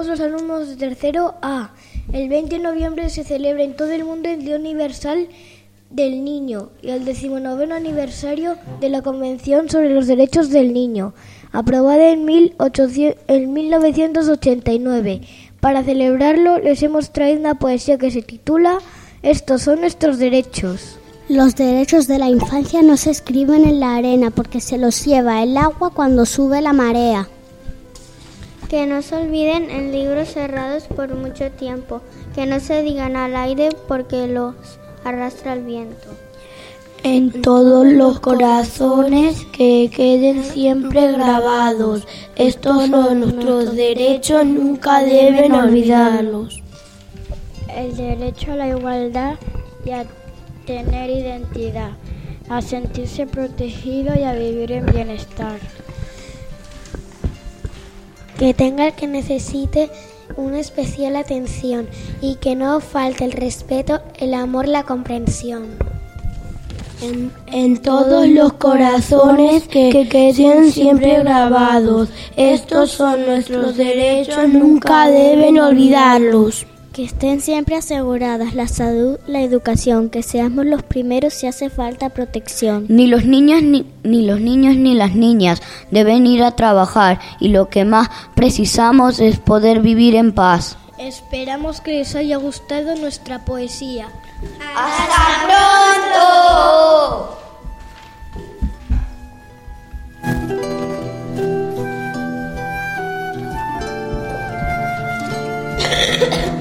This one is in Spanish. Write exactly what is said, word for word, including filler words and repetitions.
los alumnos de tercero A. El veinte de noviembre se celebra en todo el mundo el Día Universal del Niño y el decimonoveno aniversario de la Convención sobre los Derechos del Niño, aprobada en, mil novecientos ochenta y nueve. Para celebrarlo les hemos traído una poesía que se titula Estos son nuestros derechos. Los derechos de la infancia no se escriben en la arena porque se los lleva el agua cuando sube la marea. Que no se olviden en libros cerrados por mucho tiempo, que no se digan al aire porque los arrastra el viento. En todos los corazones que queden siempre grabados. Estos son nuestros derechos, nunca deben olvidarlos. El derecho a la igualdad y a tener identidad, a sentirse protegido y a vivir en bienestar. Que tenga el que necesite una especial atención y que no falte el respeto, el amor, la comprensión. En, en todos los corazones que, que queden siempre grabados. Estos son nuestros derechos, nunca deben olvidarlos. Que estén siempre aseguradas la salud, la educación, que seamos los primeros si hace falta protección. Ni los niños ni, ni los niños ni las niñas deben ir a trabajar y lo que más precisamos es poder vivir en paz. Esperamos que les haya gustado nuestra poesía. ¡Hasta pronto!